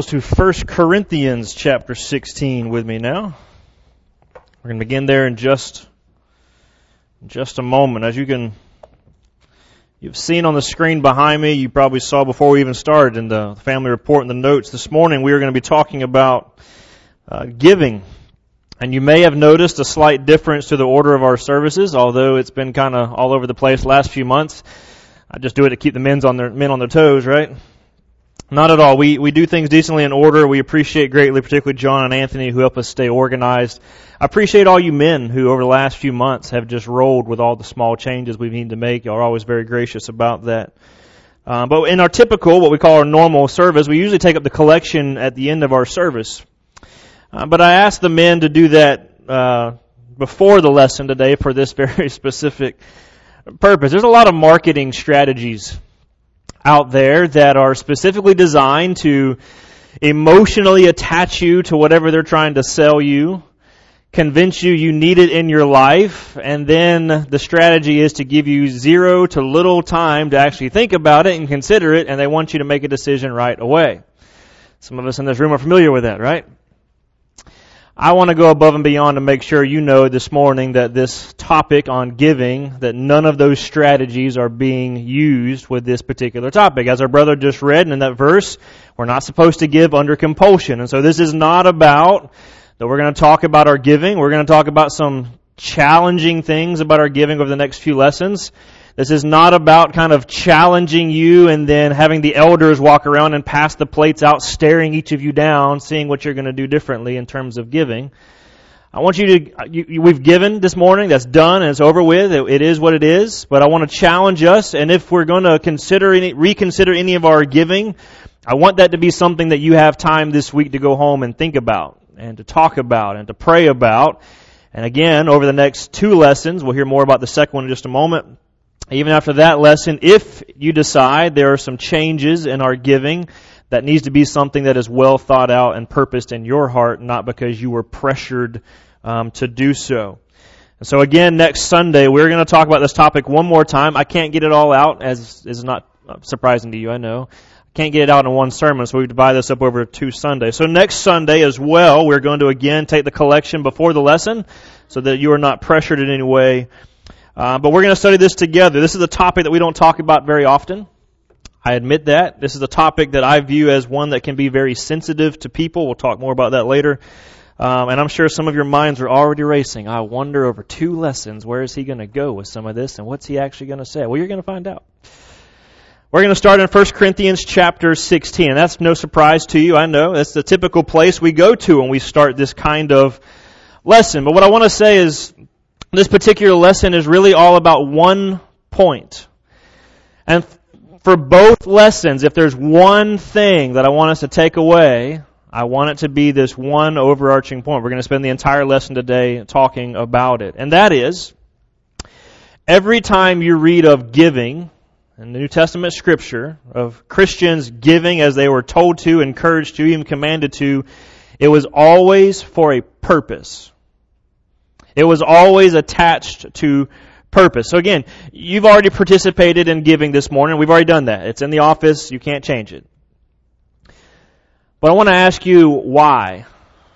Bibles to 1 Corinthians chapter 16 with me now. We're going to begin there in just a moment. As you've seen on the screen behind me, you probably saw before we even started in the family report and the notes this morning, we are going to be talking about giving. And you may have noticed a slight difference to the order of our services, although it's been kind of all over the place the last few months. I just do it to keep the men on their toes, right? Not at all. We do things decently in order. We appreciate greatly, particularly John and Anthony, who help us stay organized. I appreciate all you men who over the last few months have just rolled with all the small changes we need to make. Y'all are always very gracious about that. But in our typical, what we call our normal service, we usually take up the collection at the end of our service. But I asked the men to do that before the lesson today for this very specific purpose. There's a lot of marketing strategies out there that are specifically designed to emotionally attach you to whatever they're trying to sell you, convince you need it in your life, and then the strategy is to give you zero to little time to actually think about it and consider it, and they want you to make a decision right away. Some of us in this room are familiar with that, right? I want to go above and beyond to make sure you know this morning that this topic on giving, that none of those strategies are being used with this particular topic. As our brother just read in that verse, we're not supposed to give under compulsion. And so this is not about that we're going to talk about our giving. We're going to talk about some challenging things about our giving over the next few lessons. This is not about kind of challenging you and then having the elders walk around and pass the plates out, staring each of you down, seeing what you're going to do differently in terms of giving. I want we've given this morning, that's done and it's over with. It is what it is. But I want to challenge us, and if we're going to reconsider any of our giving, I want that to be something that you have time this week to go home and think about, and to talk about, and to pray about. And again, over the next two lessons, we'll hear more about the second one in just a moment. Even after that lesson, if you decide there are some changes in our giving, that needs to be something that is well thought out and purposed in your heart, not because you were pressured to do so. And so again, next Sunday, we're going to talk about this topic one more time. I can't get it all out, as is not surprising to you, I know. I can't get it out in one sermon, so we divide this up over 2 Sundays. So next Sunday as well, we're going to again take the collection before the lesson so that you are not pressured in any way. But we're going to study this together. This is a topic that we don't talk about very often. I admit that. This is a topic that I view as one that can be very sensitive to people. We'll talk more about that later. And I'm sure some of your minds are already racing. I wonder over 2 lessons, where is he going to go with some of this, and what's he actually going to say? Well, you're going to find out. We're going to start in 1 Corinthians chapter 16. And that's no surprise to you, I know. That's the typical place we go to when we start this kind of lesson. But what I want to say is, this particular lesson is really all about one point. And for both lessons, if there's one thing that I want us to take away, I want it to be this one overarching point. We're going to spend the entire lesson today talking about it. And that is, every time you read of giving in the New Testament Scripture, of Christians giving as they were told to, encouraged to, even commanded to, it was always for a purpose. It was always attached to purpose. So again, you've already participated in giving this morning. We've already done that. It's in the office. You can't change it. But I want to ask you why.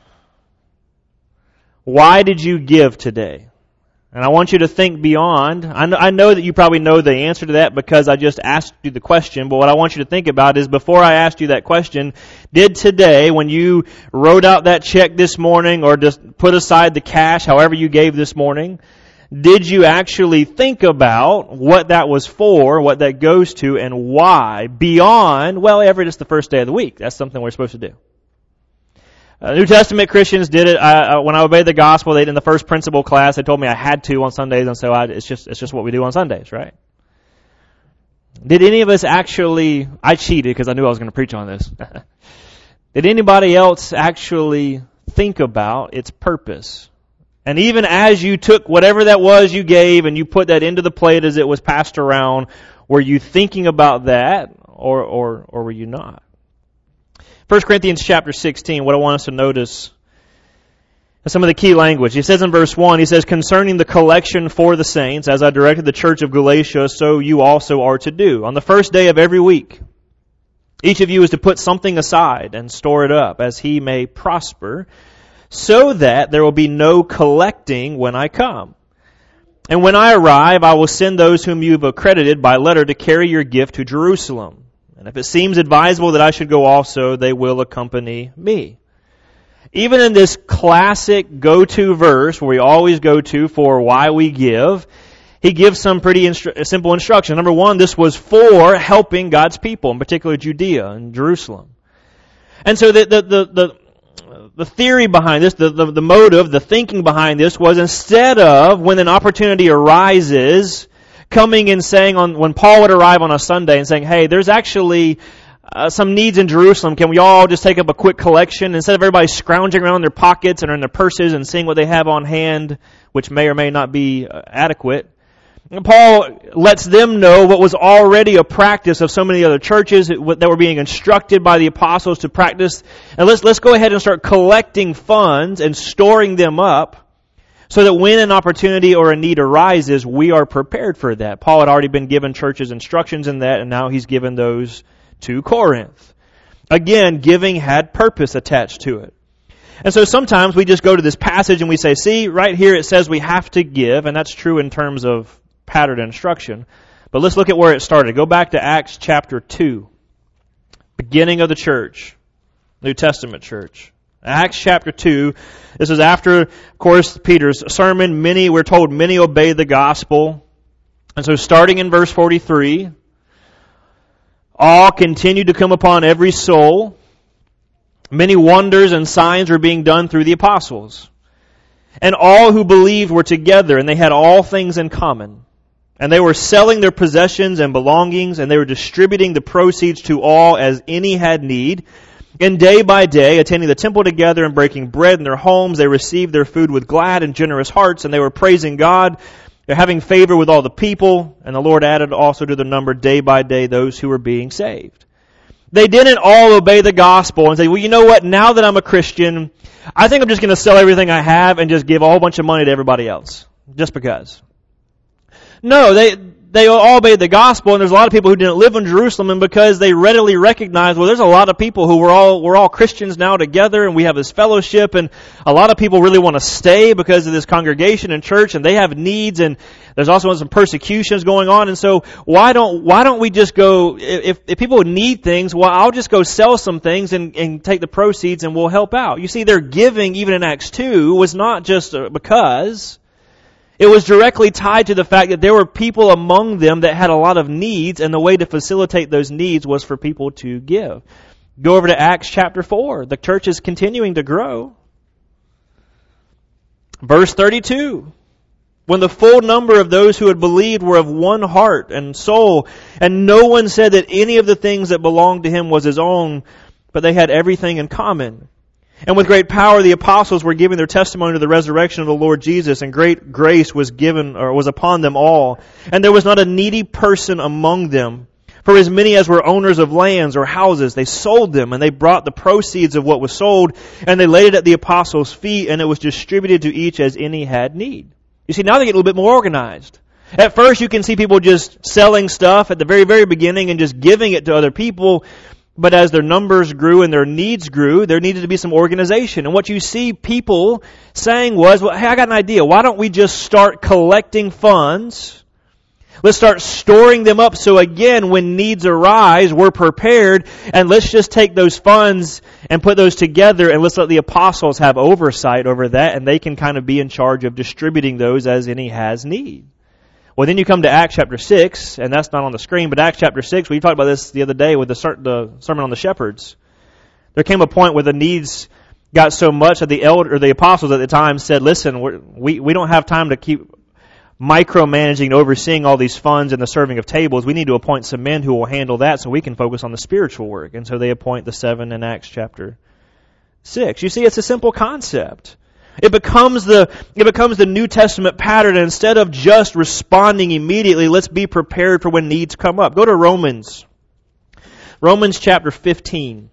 Why did you give today? And I want you to think beyond. I know that you probably know the answer to that because I just asked you the question, but what I want you to think about is, before I asked you that question, did today, when you wrote out that check this morning or just put aside the cash, however you gave this morning, did you actually think about what that was for, what that goes to, and why, beyond, well, it's the first day of the week. That's something we're supposed to do. New Testament Christians did it. When I obeyed the gospel, in the first principle class, they told me I had to on Sundays, and so it's just what we do on Sundays, right? Did any of us actually? I cheated because I knew I was going to preach on this. Did anybody else actually think about its purpose? And even as you took whatever that was you gave and you put that into the plate as it was passed around, were you thinking about that, or were you not? 1 Corinthians chapter 16, what I want us to notice is some of the key language. He says in verse 1, he says, concerning the collection for the saints, as I directed the church of Galatia, so you also are to do. On the first day of every week, Each of you is to put something aside and store it up as he may prosper, so that there will be no collecting when I come. And when I arrive, I will send those whom you have accredited by letter to carry your gift to Jerusalem. And if it seems advisable that I should go also, they will accompany me. Even in this classic go-to verse, where we always go to for why we give, he gives some pretty simple instruction. Number one, this was for helping God's people, in particular Judea and Jerusalem. And so the theory behind this, the motive, the thinking behind this was, instead of, when an opportunity arises, coming and saying, when Paul would arrive on a Sunday and saying, hey, there's actually some needs in Jerusalem, can we all just take up a quick collection? Instead of everybody scrounging around in their pockets and in their purses and seeing what they have on hand, which may or may not be adequate, Paul lets them know what was already a practice of so many other churches that were being instructed by the apostles to practice. And let's go ahead and start collecting funds and storing them up so that when an opportunity or a need arises, we are prepared for that. Paul had already been given churches instructions in that, and now he's given those to Corinth. Again, giving had purpose attached to it. And so sometimes we just go to this passage and we say, see, right here it says we have to give, and that's true in terms of pattern instruction. But let's look at where it started. Go back to Acts chapter 2. Beginning of the church. New Testament church. Acts chapter 2. This is after, of course, Peter's sermon. We're told many obeyed the gospel. And so starting in verse 43, all continued to come upon every soul. Many wonders and signs were being done through the apostles. And all who believed were together, and they had all things in common. And they were selling their possessions and belongings, and they were distributing the proceeds to all as any had need. And day by day, attending the temple together and breaking bread in their homes, they received their food with glad and generous hearts, and they were praising God. They're having favor with all the people, and the Lord added also to the number day by day those who were being saved. They didn't all obey the gospel and say, well, you know what, now that I'm a Christian, I think I'm just going to sell everything I have and just give a whole bunch of money to everybody else, just because. No, they all obeyed the gospel, and there's a lot of people who didn't live in Jerusalem, and because they readily recognized, well, there's a lot of people who we're all Christians now together, and we have this fellowship, and a lot of people really want to stay because of this congregation and church, and they have needs, and there's also some persecutions going on, and so why don't we just go, if people need things, well, I'll just go sell some things and take the proceeds and we'll help out. You see, their giving, even in Acts 2, was not just because. It was directly tied to the fact that there were people among them that had a lot of needs, and the way to facilitate those needs was for people to give. Go over to Acts chapter 4. The church is continuing to grow. Verse 32. When the full number of those who had believed were of one heart and soul, and no one said that any of the things that belonged to him was his own, but they had everything in common. And with great power the apostles were giving their testimony to the resurrection of the Lord Jesus, and great grace was given, or was upon them all. And there was not a needy person among them. For as many as were owners of lands or houses, they sold them, and they brought the proceeds of what was sold, and they laid it at the apostles' feet, and it was distributed to each as any had need. You see, now they get a little bit more organized. At first you can see people just selling stuff at the very, very beginning and just giving it to other people. But as their numbers grew and their needs grew, there needed to be some organization. And what you see people saying was, well, hey, I got an idea. Why don't we just start collecting funds? Let's start storing them up so again, when needs arise, we're prepared. And let's just take those funds and put those together, and let's let the apostles have oversight over that, and they can kind of be in charge of distributing those as any has need. Well, then you come to Acts chapter 6, and that's not on the screen, but Acts chapter 6, we talked about this the other day with the Sermon on the Shepherds. There came a point where the needs got so much that the apostles at the time said, listen, we don't have time to keep micromanaging and overseeing all these funds and the serving of tables. We need to appoint some men who will handle that so we can focus on the spiritual work. And so they appoint the 7 in Acts chapter 6. You see, it's a simple concept. It becomes the New Testament pattern. And instead of just responding immediately, let's be prepared for when needs come up. Go to Romans. Romans chapter 15.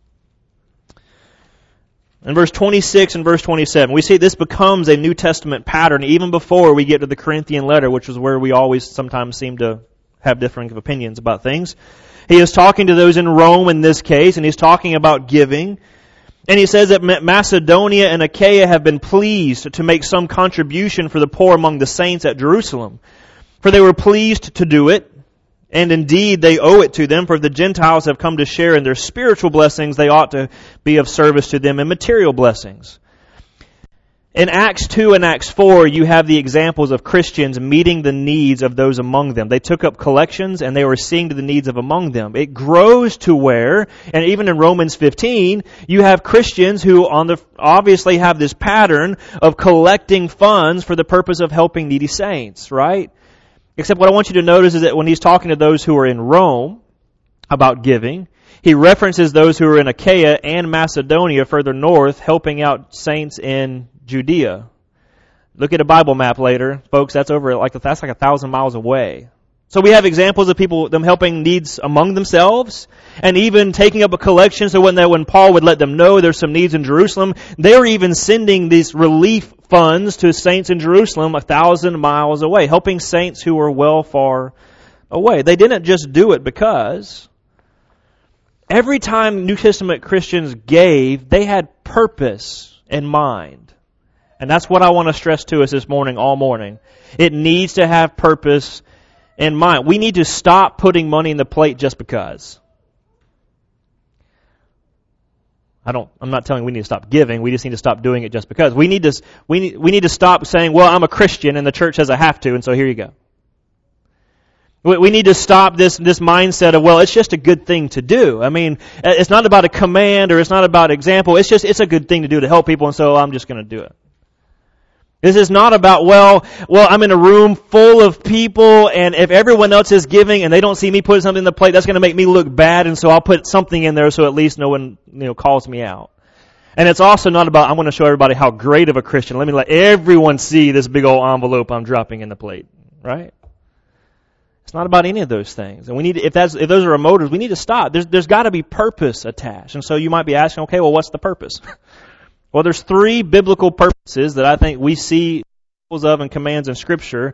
In verse 26 and verse 27, we see this becomes a New Testament pattern even before we get to the Corinthian letter, which is where we always sometimes seem to have differing opinions about things. He is talking to those in Rome in this case, and he's talking about giving. And he says that Macedonia and Achaia have been pleased to make some contribution for the poor among the saints at Jerusalem. For they were pleased to do it, and indeed they owe it to them, for if the Gentiles have come to share in their spiritual blessings, they ought to be of service to them in material blessings. In Acts 2 and Acts 4, you have the examples of Christians meeting the needs of those among them. They took up collections and they were seeing to the needs of among them. It grows to where, and even in Romans 15, you have Christians who obviously have this pattern of collecting funds for the purpose of helping needy saints, right? Except what I want you to notice is that when he's talking to those who are in Rome about giving, he references those who are in Achaia and Macedonia further north, helping out saints in Judea. Look at a Bible map later, folks. That's like 1,000 miles away. So we have examples of people, them helping needs among themselves, and even taking up a collection. So when Paul would let them know there's some needs in Jerusalem, they were even sending these relief funds to saints in Jerusalem 1,000 miles away, helping saints who were well far away. They didn't just do it because every time New Testament Christians gave, they had purpose in mind. And that's what I want to stress to us this morning, all morning. It needs to have purpose in mind. We need to stop putting money in the plate just because. I'm not telling you we need to stop giving. We just need to stop doing it just because. We need to stop saying, well, I'm a Christian and the church says I have to, and so here you go. We need to stop this mindset of, well, it's just a good thing to do. I mean, it's not about a command or it's not about example. It's a good thing to do to help people, and so I'm just going to do it. This is not about, well, I'm in a room full of people, and if everyone else is giving and they don't see me putting something in the plate, that's going to make me look bad, and so I'll put something in there so at least no one, calls me out. And it's also not about, I'm going to show everybody how great of a Christian. Let me let everyone see this big old envelope I'm dropping in the plate, right? It's not about any of those things. And we need to, if those are our motives, we need to stop. There's got to be purpose attached. And so you might be asking, okay, well, what's the purpose? Well, there's 3 biblical purposes that I think we see examples of and commands in Scripture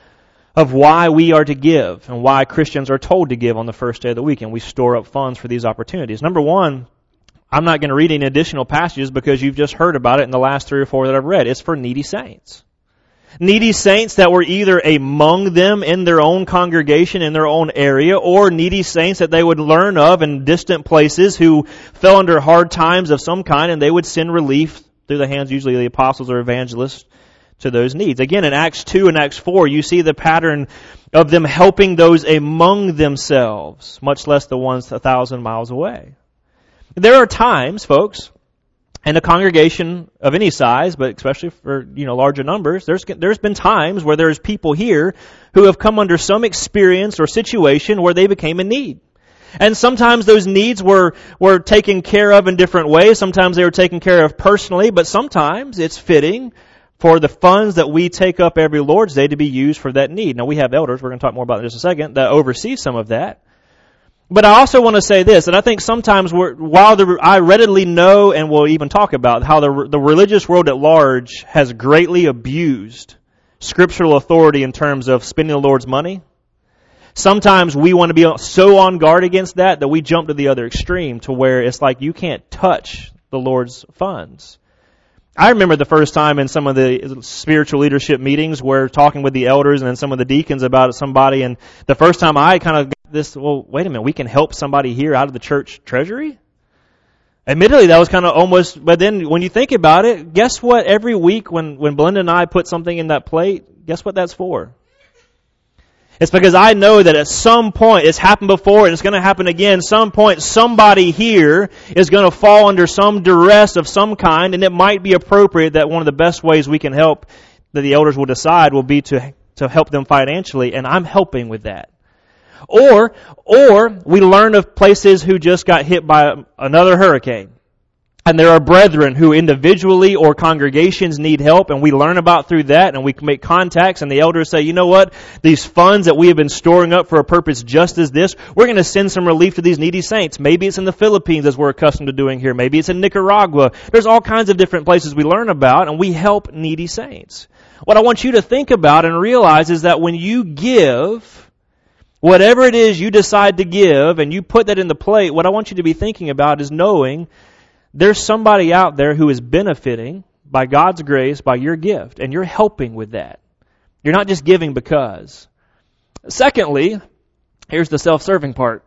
of why we are to give and why Christians are told to give on the first day of the week, and we store up funds for these opportunities. Number 1, I'm not going to read any additional passages because you've just heard about it in the last 3 or 4 that I've read. It's for needy saints. Needy saints that were either among them in their own congregation, in their own area, or needy saints that they would learn of in distant places who fell under hard times of some kind, and they would send relief through the hands usually of the apostles or evangelists to those needs. Again, in Acts 2 and Acts 4, you see the pattern of them helping those among themselves, much less the ones 1,000 miles away. There are times, folks, in a congregation of any size, but especially for, larger numbers, there's been times where there's people here who have come under some experience or situation where they became in need. And sometimes those needs were taken care of in different ways. Sometimes they were taken care of personally, but sometimes it's fitting for the funds that we take up every Lord's Day to be used for that need. Now, we have elders, we're going to talk more about it in just a second, that oversee some of that. But I also want to say this, and I think sometimes I readily know and will even talk about how the religious world at large has greatly abused scriptural authority in terms of spending the Lord's money. Sometimes we want to be so on guard against that we jump to the other extreme to where it's like you can't touch the Lord's funds. I remember the first time in some of the spiritual leadership meetings where talking with the elders and then some of the deacons about somebody, and the first time I kind of got this, well, wait a minute, we can help somebody here out of the church treasury? Admittedly, that was kind of almost, but then when you think about it, guess what? Every week when Belinda and I put something in that plate, guess what that's for? It's because I know that at some point, it's happened before and it's going to happen again, some point somebody here is going to fall under some duress of some kind, and it might be appropriate that one of the best ways we can help, that the elders will decide, will be to help them financially, and I'm helping with that. Or we learn of places who just got hit by another hurricane. And there are brethren who individually or congregations need help, and we learn about through that, and we can make contacts, and the elders say, you know what, these funds that we have been storing up for a purpose just as this, we're going to send some relief to these needy saints. Maybe it's in the Philippines, as we're accustomed to doing here. Maybe it's in Nicaragua. There's all kinds of different places we learn about, and we help needy saints. What I want you to think about and realize is that when you give, Whatever it is you decide to give and you put that in the plate, what I want you to be thinking about is knowing there's somebody out there who is benefiting by God's grace, by your gift, and you're helping with that. You're not just giving because. Secondly, here's the self-serving part.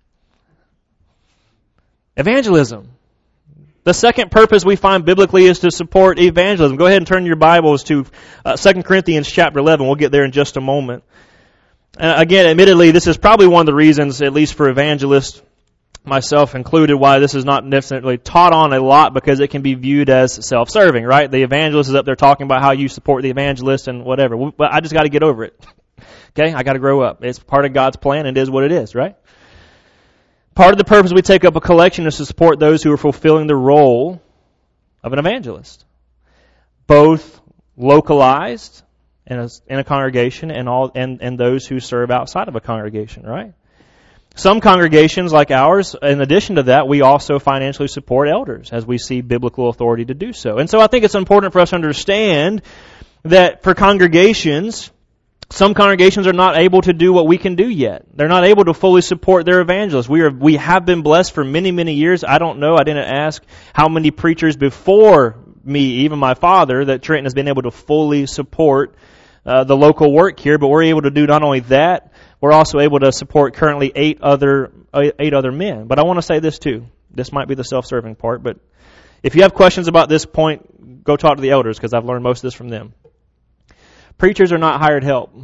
Evangelism. The second purpose we find biblically is to support evangelism. Go ahead and turn your Bibles to 2 Corinthians chapter 11. We'll get there in just a moment. Again, admittedly, this is probably one of the reasons, at least for evangelists, myself included, why this is not necessarily taught on a lot, because it can be viewed as self-serving, right? The evangelist is up there talking about how you support the evangelist and whatever. But I just got to get over it. Okay? I got to grow up. It's part of God's plan, and it is what it is, right? Part of the purpose we take up a collection is to support those who are fulfilling the role of an evangelist, both localized in a congregation and those who serve outside of a congregation, right? Some congregations like ours, in addition to that, we also financially support elders as we see biblical authority to do so. And so I think it's important for us to understand that for congregations, some congregations are not able to do what we can do yet. They're not able to fully support their evangelists. We have been blessed for many, many years. I don't know. I didn't ask how many preachers before me, even my father, that Trenton has been able to fully support the local work here. But we're able to do not only that, we're also able to support currently 8 other men. But I want to say this too. This might be the self-serving part. But if you have questions about this point, go talk to the elders, because I've learned most of this from them. Preachers are not hired help.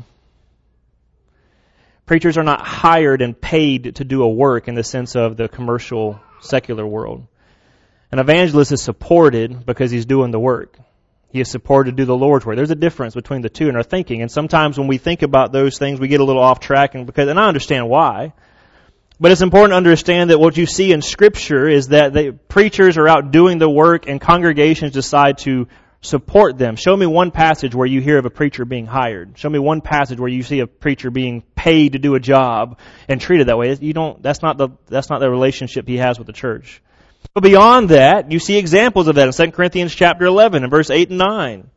Preachers are not hired and paid to do a work in the sense of the commercial, secular world. An evangelist is supported because he's doing the work. He is supported to do the Lord's work. There's a difference between the two in our thinking. And sometimes when we think about those things, we get a little off track, and I understand why. But it's important to understand that what you see in Scripture is that the preachers are out doing the work and congregations decide to support them. Show me one passage where you hear of a preacher being hired. Show me one passage where you see a preacher being paid to do a job and treated that way. That's not the relationship he has with the church. But beyond that, you see examples of that in 2 Corinthians chapter 11 and verse 8 and 9.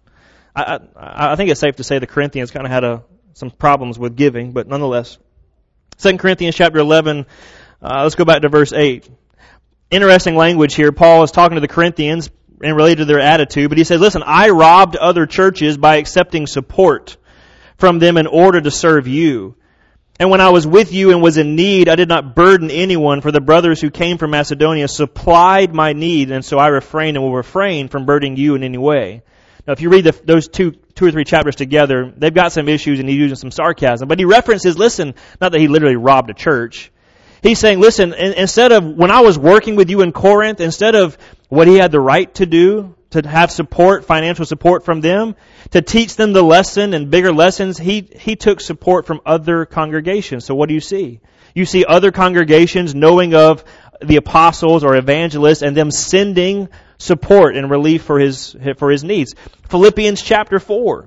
I think it's safe to say the Corinthians kind of had some problems with giving, but nonetheless. 2 Corinthians chapter 11, let's go back to verse 8. Interesting language here. Paul is talking to the Corinthians and related to their attitude, but he says, listen, I robbed other churches by accepting support from them in order to serve you. And when I was with you and was in need, I did not burden anyone, for the brothers who came from Macedonia supplied my need, and so I refrained and will refrain from burdening you in any way. Now, if you read those two or three chapters together, they've got some issues and he's using some sarcasm. But he references, listen, not that he literally robbed a church. He's saying, listen, instead of, when I was working with you in Corinth, instead of what he had the right to do, to have support, financial support from them, to teach them the lesson and bigger lessons, he took support from other congregations. So what do you see? You see other congregations knowing of the apostles or evangelists and them sending support and relief for his needs. Philippians chapter 4.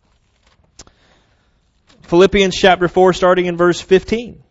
Philippians chapter 4, starting in verse 15.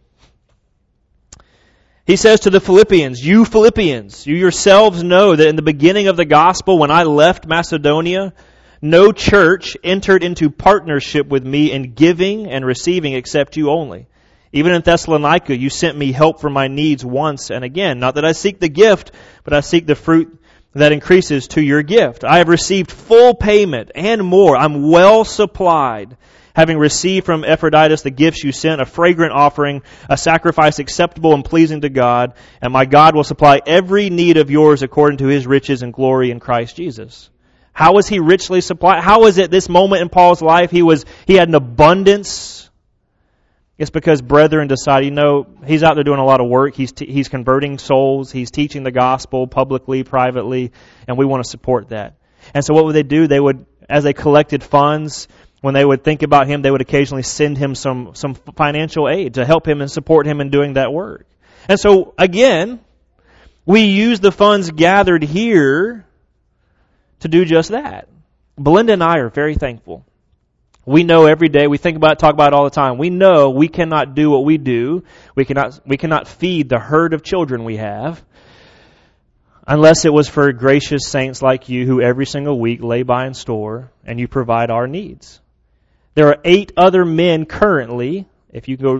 He says to the Philippians, you yourselves know that in the beginning of the gospel, when I left Macedonia, no church entered into partnership with me in giving and receiving except you only. Even in Thessalonica, you sent me help for my needs once and again. Not that I seek the gift, but I seek the fruit that increases to your gift. I have received full payment and more. I'm well supplied, having received from Epaphroditus the gifts you sent, a fragrant offering, a sacrifice acceptable and pleasing to God, and my God will supply every need of yours according to His riches and glory in Christ Jesus. How was He richly supplied? How is it this moment in Paul's life he had an abundance? It's because brethren decided, he's out there doing a lot of work. He's converting souls. He's teaching the gospel publicly, privately, and we want to support that. And so what would they do? They would, as they collected funds, when they would think about him, they would occasionally send him some financial aid to help him and support him in doing that work. And so, again, we use the funds gathered here to do just that. Belinda and I are very thankful. We know every day, we think about it, talk about it all the time. We know we cannot do what we do. We cannot feed the herd of children we have unless it was for gracious saints like you who every single week lay by and store and you provide our needs. There are 8 other men currently, if you go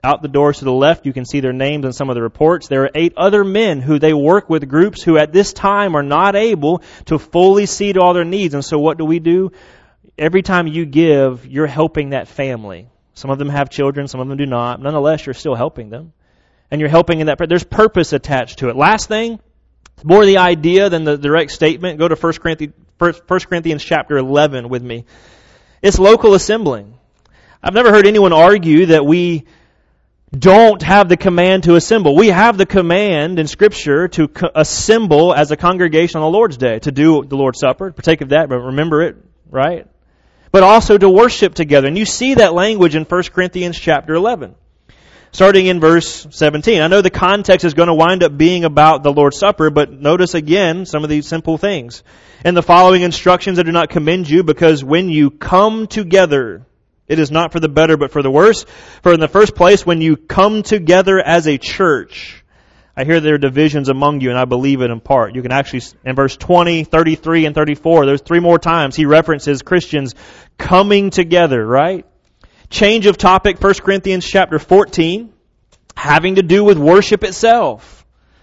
Out the doors to the left, you can see their names in some of the reports. There are 8 other men who they work with groups who at this time are not able to fully see to all their needs. And so what do? Every time you give, you're helping that family. Some of them have children, some of them do not. Nonetheless, you're still helping them. And you're helping in that. There's purpose attached to it. Last thing, more the idea than the direct statement. Go to 1 Corinthians chapter 11 with me. It's local assembling. I've never heard anyone argue that we don't have the command to assemble. We have the command in Scripture to assemble as a congregation on the Lord's Day, to do the Lord's Supper, partake of that, but remember it, right? But also to worship together. And you see that language in 1 Corinthians chapter 11. Starting in verse 17. I know the context is going to wind up being about the Lord's Supper, but notice again some of these simple things. In the following instructions I do not commend you, because when you come together, it is not for the better but for the worse. For in the first place, when you come together as a church, I hear there are divisions among you, and I believe it in part. You can actually, in verse 20, 33, and 34, there's 3 more times he references Christians coming together, right? Change of topic, 1 Corinthians chapter 14, having to do with worship itself.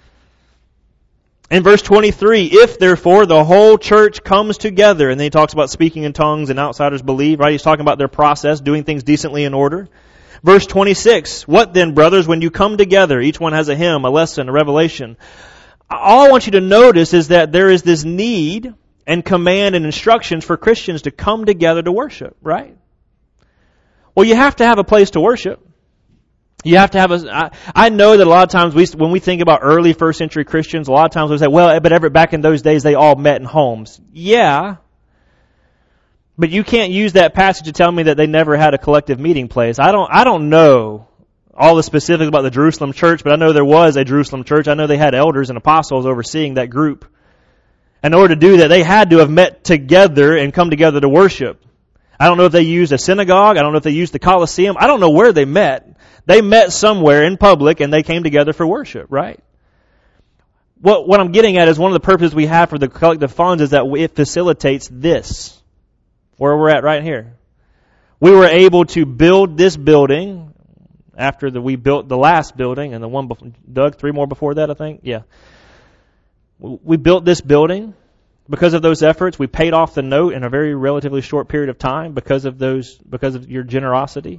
In verse 23, if therefore the whole church comes together, and then he talks about speaking in tongues and outsiders believe, right? He's talking about their process, doing things decently in order. Verse 26, what then, brothers, when you come together, each one has a hymn, a lesson, a revelation. All I want you to notice is that there is this need and command and instructions for Christians to come together to worship, right? Well, you have to have a place to worship. You have to have I know that a lot of times when we think about early first century Christians, a lot of times we say, well, but back in those days they all met in homes. Yeah. But you can't use that passage to tell me that they never had a collective meeting place. I don't know all the specifics about the Jerusalem church, but I know there was a Jerusalem church. I know they had elders and apostles overseeing that group. In order to do that, they had to have met together and come together to worship. I don't know if they used a synagogue. I don't know if they used the Colosseum. I don't know where they met. They met somewhere in public and they came together for worship, right? What I'm getting at is one of the purposes we have for the collective funds is that it facilitates this, where we're at right here. We were able to build this building after we built the last building and the one before, Doug, 3 more before that, I think? Yeah. We built this building. Because of those efforts, we paid off the note in a very relatively short period of time because of your generosity.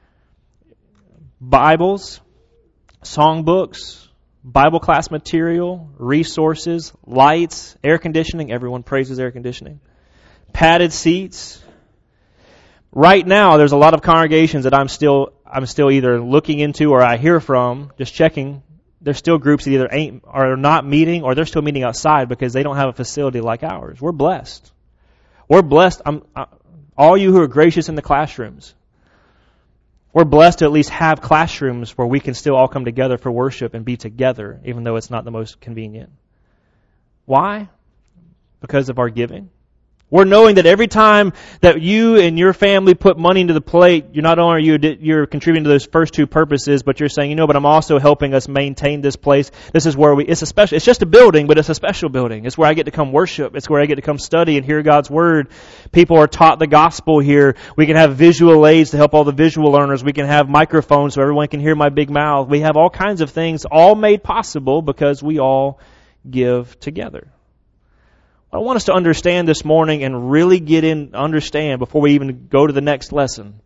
Bibles, songbooks, Bible class material, resources, lights, air conditioning. Everyone praises air conditioning. Padded seats. Right now, there's a lot of congregations that I'm still either looking into or I hear from, just checking. There's still groups that either are not meeting or they're still meeting outside because they don't have a facility like ours. We're blessed. We're blessed. All you who are gracious in the classrooms, we're blessed to at least have classrooms where we can still all come together for worship and be together, even though it's not the most convenient. Why? Because of our giving. We're knowing that every time that you and your family put money into the plate, you're not only you're contributing to those first 2 purposes, but you're saying, but I'm also helping us maintain this place. This is where it's just a building, but it's a special building. It's where I get to come worship. It's where I get to come study and hear God's Word. People are taught the gospel here. We can have visual aids to help all the visual learners. We can have microphones so everyone can hear my big mouth. We have all kinds of things all made possible because we all give together. I want us to understand this morning and really understand before we even go to the next lesson.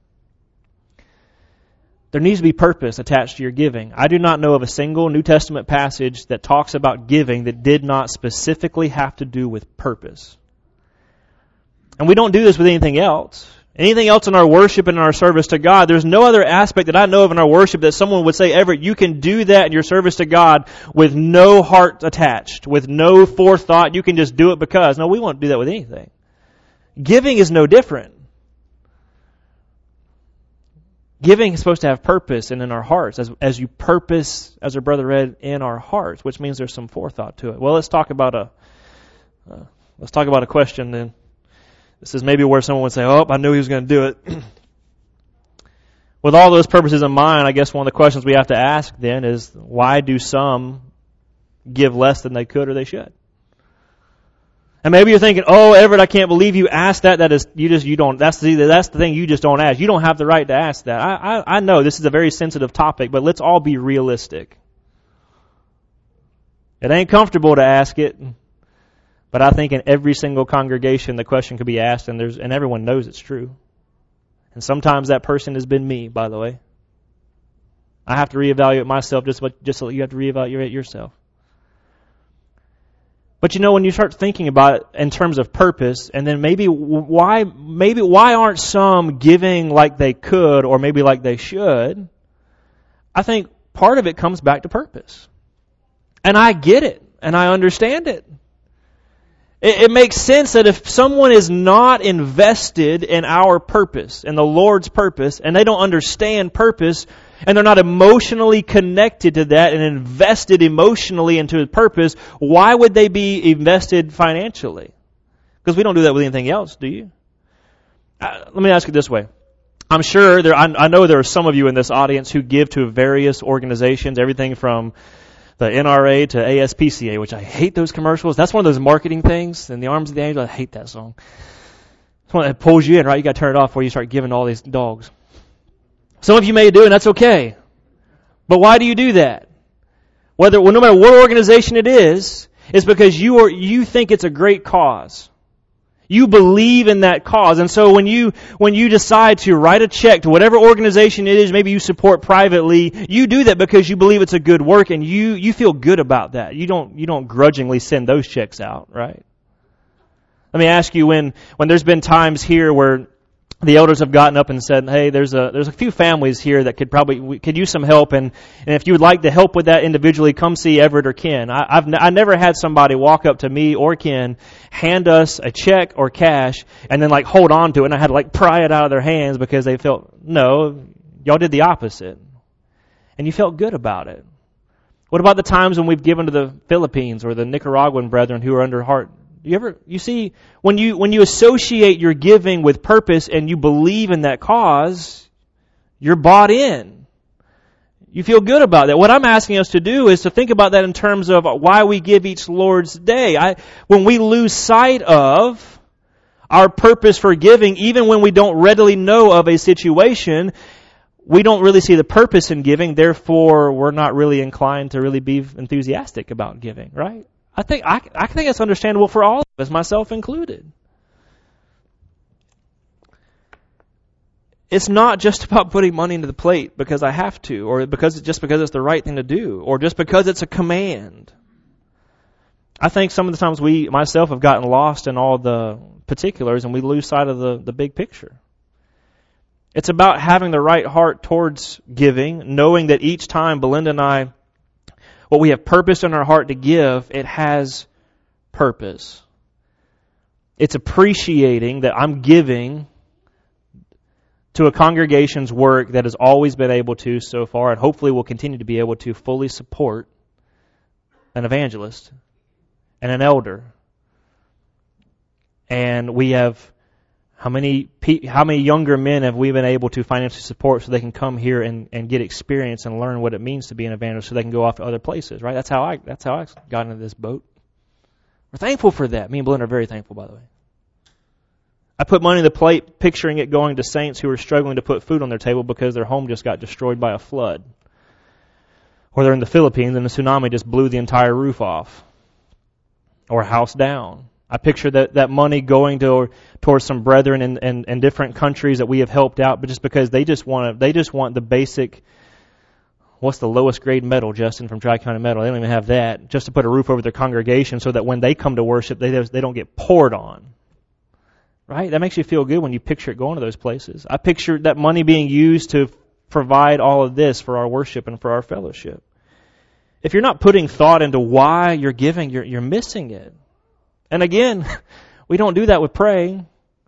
There needs to be purpose attached to your giving. I do not know of a single New Testament passage that talks about giving that did not specifically have to do with purpose. And we don't do this with anything else. Anything else in our worship and in our service to God, there's no other aspect that I know of in our worship that someone would say, Everett, you can do that in your service to God with no heart attached, with no forethought. You can just do it because. No, we won't do that with anything. Giving is no different. Giving is supposed to have purpose and in our hearts, as you purpose, as our brother read, in our hearts, which means there's some forethought to it. Well, let's talk about a question then. This is maybe where someone would say, I knew he was going to do it. With all those purposes in mind, I guess one of the questions we have to ask then is, why do some give less than they could or they should? And maybe you're thinking, oh, Everett, I can't believe you asked that. That's the thing you just don't ask. You don't have the right to ask that. I know this is a very sensitive topic, but let's all be realistic. It ain't comfortable to ask it, but I think in every single congregation the question could be asked, and everyone knows it's true. And sometimes that person has been me, by the way. I have to reevaluate myself just so you have to reevaluate yourself. But when you start thinking about it in terms of purpose, and then maybe why aren't some giving like they could or maybe like they should, I think part of it comes back to purpose. And I get it, and I understand it. It makes sense that if someone is not invested in our purpose, in the Lord's purpose, and they don't understand purpose, and they're not emotionally connected to that and invested emotionally into the purpose, why would they be invested financially? Because we don't do that with anything else, do you? Let me ask it this way. I'm sure I know there are some of you in this audience who give to various organizations, everything from the NRA to ASPCA, which I hate those commercials. That's one of those marketing things. In the Arms of the Angel, I hate that song. It's one that pulls you in, right? You got to turn it off before you start giving to all these dogs. Some of you may do, and that's okay. But why do you do that? No matter what organization it is, it's because you think it's a great cause. You believe in that cause. And so when you decide to write a check to whatever organization it is, maybe you support privately, you do that because you believe it's a good work and you feel good about that. You don't grudgingly send those checks out, right? Let me ask you, when there's been times here where the elders have gotten up and said, hey, there's a few families here that could use some help, and if you would like to help with that individually, come see Everett or Ken. I never had somebody walk up to me or Ken, hand us a check or cash, and then hold on to it, and I had to pry it out of their hands because they felt, no, y'all did the opposite. And you felt good about it. What about the times when we've given to the Philippines or the Nicaraguan brethren who are under heart? You see, when you associate your giving with purpose and you believe in that cause, you're bought in. You feel good about that. What I'm asking us to do is to think about that in terms of why we give each Lord's Day. When we lose sight of our purpose for giving, even when we don't readily know of a situation, we don't really see the purpose in giving, therefore we're not really inclined to really be enthusiastic about giving, right? I think it's understandable for all of us, myself included. It's not just about putting money into the plate because I have to, or because it's the right thing to do, or just because it's a command. I think some of the times myself have gotten lost in all the particulars and we lose sight of the big picture. It's about having the right heart towards giving, knowing that each time Belinda and I, what we have purpose in our heart to give, it has purpose. It's appreciating that I'm giving to a congregation's work that has always been able to so far, and hopefully will continue to be able to fully support an evangelist and an elder. And we have how many younger men have we been able to financially support so they can come here and get experience and learn what it means to be an evangelist so they can go off to other places, right? That's how I got into this boat. We're thankful for that. Me and Belinda are very thankful, by the way. I put money in the plate picturing it going to saints who are struggling to put food on their table because their home just got destroyed by a flood. Or they're in the Philippines and the tsunami just blew the entire roof off. Or a house down. I picture that money going towards some brethren in different countries that we have helped out, but just because they just want the basic, what's the lowest grade metal, Justin, from Tri-County Metal? They don't even have that, just to put a roof over their congregation so that when they come to worship, they don't get poured on. Right? That makes you feel good when you picture it going to those places. I picture that money being used to provide all of this for our worship and for our fellowship. If you're not putting thought into why you're giving, you're missing it. And again, we don't do that with praying.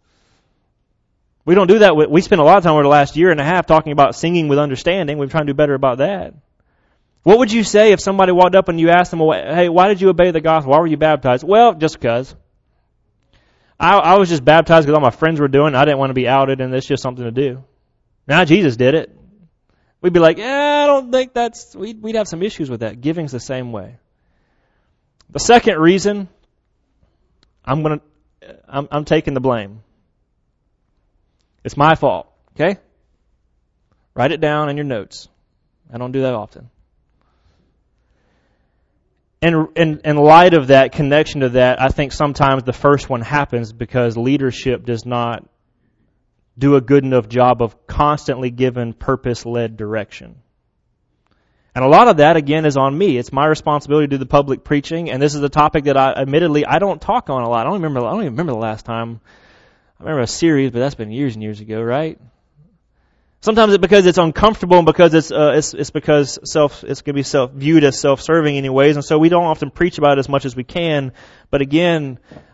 We don't do that we spent a lot of time over the last year and a half talking about singing with understanding. We're trying to do better about that. What would you say if somebody walked up and you asked them, hey, why did you obey the gospel? Why were you baptized? Well, just because. I was just baptized because all my friends were doing it. I didn't want to be outed, and it's just something to do. Now Jesus did it. We'd be like, I don't think we'd have some issues with that. Giving's the same way. The second reason I'm taking the blame. It's my fault, okay? Write it down in your notes. I don't do that often. And in light of that, connection to that, I think sometimes the first one happens because leadership does not do a good enough job of constantly giving purpose-led direction. And a lot of that, again, is on me. It's my responsibility to do the public preaching, and this is a topic that admittedly I don't talk on a lot. I don't even remember the last time. I remember a series, but that's been years and years ago, right? Sometimes it's because it's uncomfortable and because it's because it's going to be viewed as self-serving anyways, and so we don't often preach about it as much as we can. But again,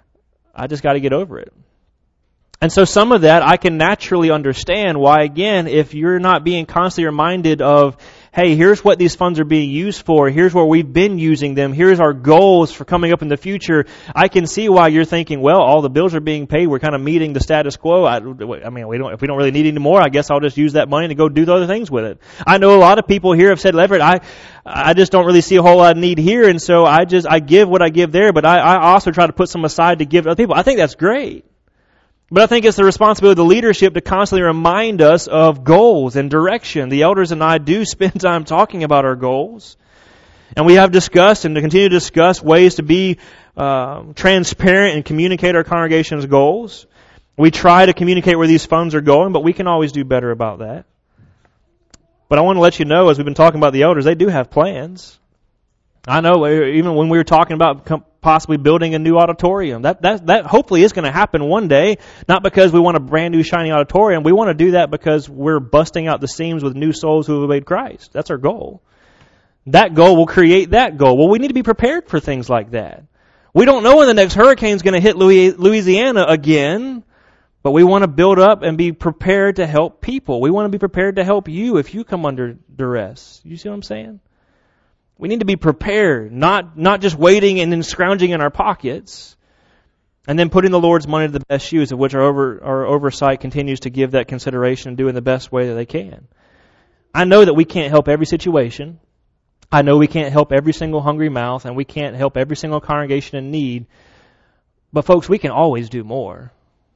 I just got to get over it. And so some of that I can naturally understand why, again, if you're not being constantly reminded of, hey, here's what these funds are being used for, here's where we've been using them, here's our goals for coming up in the future, I can see why you're thinking, well, all the bills are being paid, we're kind of meeting the status quo. I mean, if we don't really need any more, I guess I'll just use that money to go do the other things with it. I know a lot of people here have said, Everett, I just don't really see a whole lot of need here, and so I give what I give there, but I also try to put some aside to give to other people. I think that's great. But I think it's the responsibility of the leadership to constantly remind us of goals and direction. The elders and I do spend time talking about our goals. And we have discussed and to continue to discuss ways to be transparent and communicate our congregation's goals. We try to communicate where these funds are going, but we can always do better about that. But I want to let you know, as we've been talking about the elders, they do have plans. I know, even when we were talking about possibly building a new auditorium, that hopefully is going to happen one day, not because we want a brand new shiny auditorium. We want to do that because we're busting out the seams with new souls who have obeyed Christ. That's our goal. That goal will create that goal. Well, we need to be prepared for things like that. We don't know when the next hurricane is going to hit Louisiana again, but we want to build up and be prepared to help people. We want to be prepared to help you if you come under duress. You see what I'm saying? We need to be prepared, not just waiting and then scrounging in our pockets, and then putting the Lord's money to the best use, of which our oversight continues to give that consideration and do in the best way that they can. I know that we can't help every situation. I know we can't help every single hungry mouth, and we can't help every single congregation in need. But folks, we can always do more.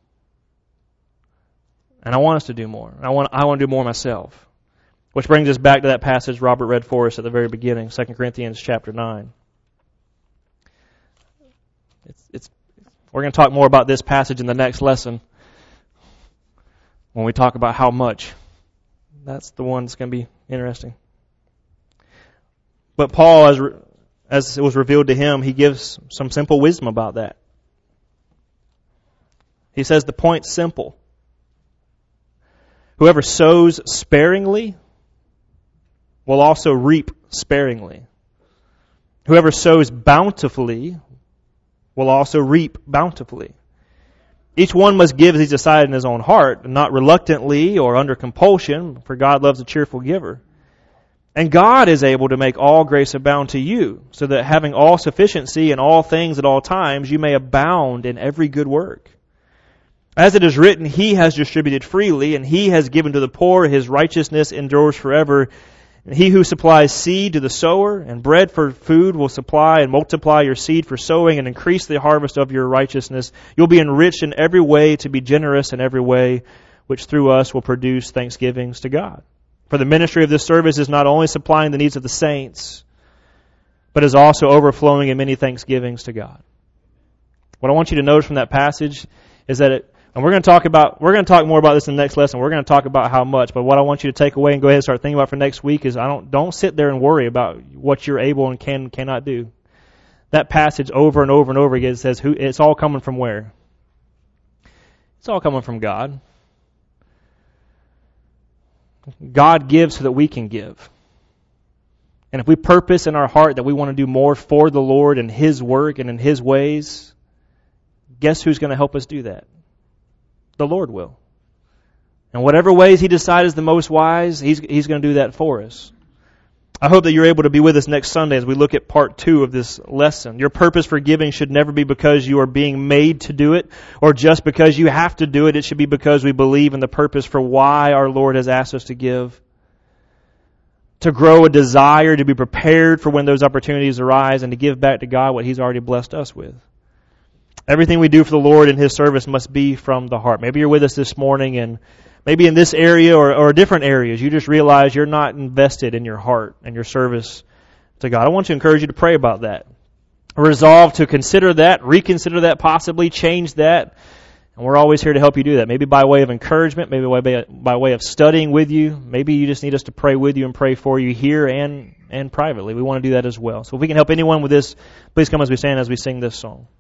And I want us to do more. I want to do more myself. Which brings us back to that passage Robert read for us at the very beginning, 2 Corinthians chapter 9. We're going to talk more about this passage in the next lesson when we talk about how much. That's the one that's going to be interesting. But Paul, as it was revealed to him, he gives some simple wisdom about that. He says the point's simple. Whoever sows sparingly will also reap sparingly. Whoever sows bountifully will also reap bountifully. Each one must give as he's decided in his own heart, not reluctantly or under compulsion, for God loves a cheerful giver. And God is able to make all grace abound to you, so that having all sufficiency in all things at all times, you may abound in every good work. As it is written, He has distributed freely, and He has given to the poor. His righteousness endures forever. And He who supplies seed to the sower and bread for food will supply and multiply your seed for sowing and increase the harvest of your righteousness. You'll be enriched in every way to be generous in every way, which through us will produce thanksgivings to God. For the ministry of this service is not only supplying the needs of the saints, but is also overflowing in many thanksgivings to God. What I want you to notice from that passage is that and we're going to talk more about this in the next lesson. We're going to talk about how much, but what I want you to take away and go ahead and start thinking about for next week is don't sit there and worry about what you're able and cannot do. That passage over and over and over again says it's all coming from where? It's all coming from God. God gives so that we can give. And if we purpose in our heart that we want to do more for the Lord and His work and in His ways, guess who's going to help us do that? The Lord will. And whatever ways He decides is the most wise, He's going to do that for us. I hope that you're able to be with us next Sunday as we look at part 2 of this lesson. Your purpose for giving should never be because you are being made to do it or just because you have to do it. It should be because we believe in the purpose for why our Lord has asked us to give. To grow a desire to be prepared for when those opportunities arise and to give back to God what He's already blessed us with. Everything we do for the Lord in His service must be from the heart. Maybe you're with us this morning and maybe in this area or different areas, you just realize you're not invested in your heart and your service to God. I want to encourage you to pray about that. Resolve to consider that, reconsider that, possibly change that. And we're always here to help you do that. Maybe by way of encouragement, maybe by way of studying with you. Maybe you just need us to pray with you and pray for you here and privately. We want to do that as well. So if we can help anyone with this, please come as we stand as we sing this song.